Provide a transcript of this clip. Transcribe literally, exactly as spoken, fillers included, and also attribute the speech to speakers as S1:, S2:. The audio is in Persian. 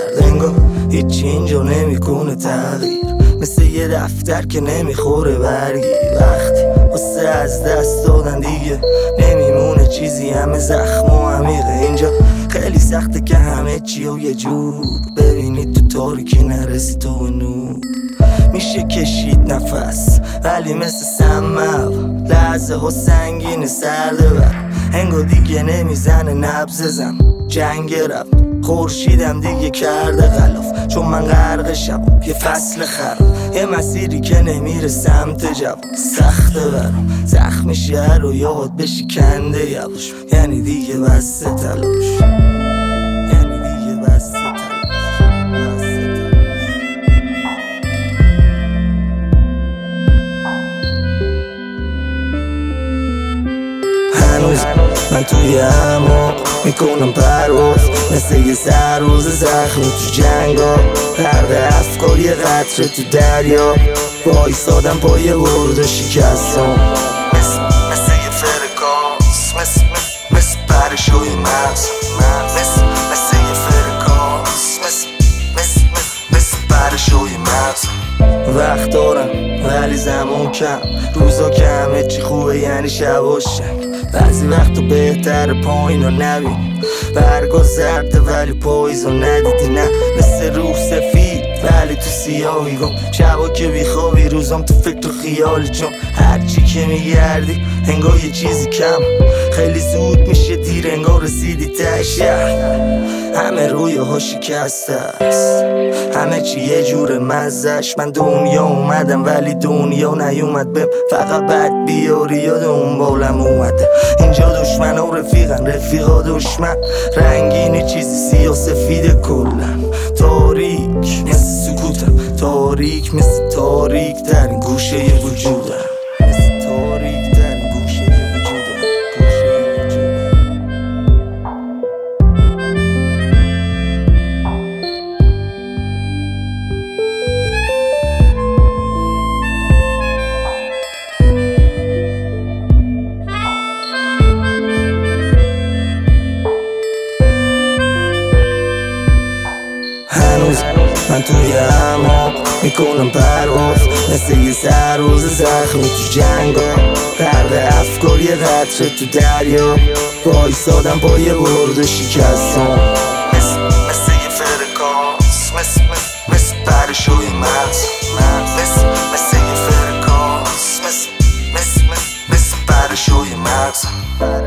S1: کرد. انگار هیچی اینجا نمیکنه تغییر، مثل یه دفتر که نمیخوره برگیر. وقتی واسه از دست دادن دیگه نمیمونه چیزی، همه زخم و عمیقه. اینجا خیلی سخته که همه چی و یه جور ببینی تو تاریکی نرسی تو نور. میشه کشید نفس ولی مثل سمم لحظه ها سنگین سرده بر. انگار دیگه نمیزنه نبززم جنگ رفت، خورشیدم دیگه کرده غلاف. چون من غرق شبم یه فصل خراب، یه مسیری که نمیره سمت جواب. سخته برام زخم شهر رو یاد بشی کنده یواش، یعنی دیگه بسته تلاش، یعنی دیگه بسته تلاش، بسته تلاش. هنوز من توی همه میکنم پرواز، مثل یه سر روز زخمی تو جنگا. غرق افکار یه قطره تو دریا، وایسادم پای برد و شکستم. مثل مثل یه فرکانس، مثل مثل مثل پرشوی مغز، مثل مثل یه فرکانس، مثل مثل مثل مثل پرشوی مغز. وقت دارم ولی زمان کم، روزا که همه چی خوبه یعنی شب و شنگ. بعضی وقتا بهتر پایین رو نبینی، برگا زرده ولی پاییز رو ندیدی. نه مثل روح سفید ولی تو سیاهی گم، شبا که بیخوابی روزام تو فکر و خیالی. چون هرچی که میگردی انگار یه چیزی کم، خیلی زود میشه دیر انگار رسیدی ته شهر. همه روی ها شکسته است، همه چی یه جور مزش. من دنیا اومدم ولی دنیا نیومد بهم، فقط بد بیاری یا دنبالم اومده. اینجا دشمن و رفیقن، رفیقا دشمن. رنگینی چیزی سیاه سفید کلن، تاریک مثل سکوتم، تاریک مثل تاریک در این گوشه وجودم، مثل تاریک در این گوشه وجودم، گوشه وجودم. هنوز من توی همه میکنم پرواز، مثل یه سر روز زخمی تو جنگا. غرق افکار یه قطره تو دریا، وایسادم پای برد و شکستم. مثل مثل یه فرکانس، مثل مثل مثل پرشوی مغز، مثل مثل یه فرکانس، مثل مثل مثل مثل پرشوی مغز.